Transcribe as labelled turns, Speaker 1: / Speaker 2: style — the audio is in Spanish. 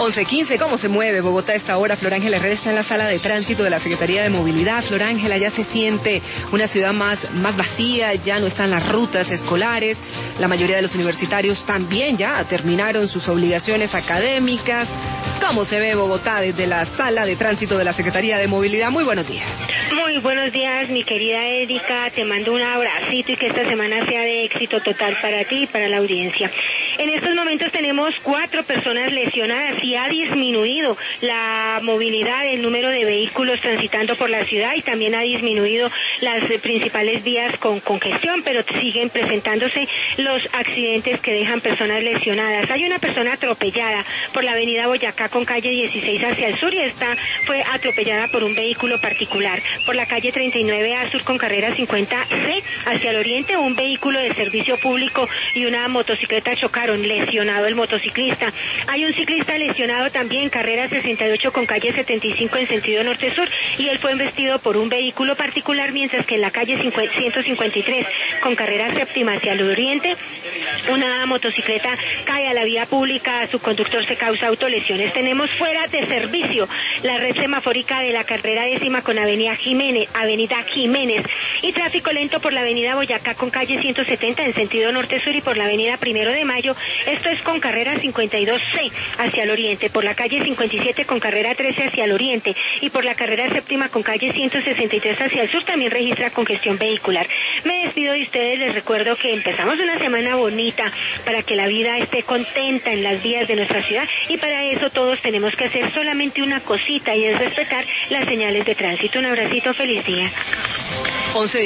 Speaker 1: 11:15, ¿cómo se mueve Bogotá a esta hora? Flor Ángela Herrera está en la sala de tránsito de la Secretaría de Movilidad. Flor Ángela, ya se siente una ciudad más vacía, ya no están las rutas escolares, la mayoría de los universitarios también ya terminaron sus obligaciones académicas. ¿Cómo se ve Bogotá desde la sala de tránsito de la Secretaría de Movilidad? Muy buenos días.
Speaker 2: Muy buenos días, mi querida Erika, te mando un abracito y que esta semana sea de éxito total para ti y para la audiencia. En estos momentos tenemos 4 personas lesionadas y ha disminuido la movilidad, el número de vehículos transitando por la ciudad y también ha disminuido las principales vías con congestión, pero siguen presentándose los accidentes que dejan personas lesionadas. Hay una persona atropellada por la avenida Boyacá con calle 16 hacia el sur y esta fue atropellada por un vehículo particular. Por la calle 39A sur con carrera 50C hacia el oriente, un vehículo de servicio público y una motocicleta chocaron, lesionado el motociclista. Hay un ciclista lesionado también, carrera 68 con calle 75 en sentido norte-sur y él fue embestido por un vehículo particular, mientras que en la calle 153 con carrera séptima hacia el oriente, una motocicleta cae a la vía pública, su conductor se causa autolesiones. Tenemos fuera de servicio la red semafórica de la carrera 10ª con avenida Jiménez y tráfico lento por la avenida Boyacá con calle 170 en sentido norte-sur y por la avenida 1 de Mayo, esto es con carrera 52C hacia el oriente, por la calle 57 con carrera 13 hacia el oriente y por la carrera séptima con calle 163 hacia el sur también registra congestión vehicular. Me despido de ustedes, les recuerdo que empezamos una semana bonita para que la vida esté contenta en las vías de nuestra ciudad y para eso todos tenemos que hacer solamente una cosita y es respetar las señales de tránsito. Un abracito, feliz día.
Speaker 1: 11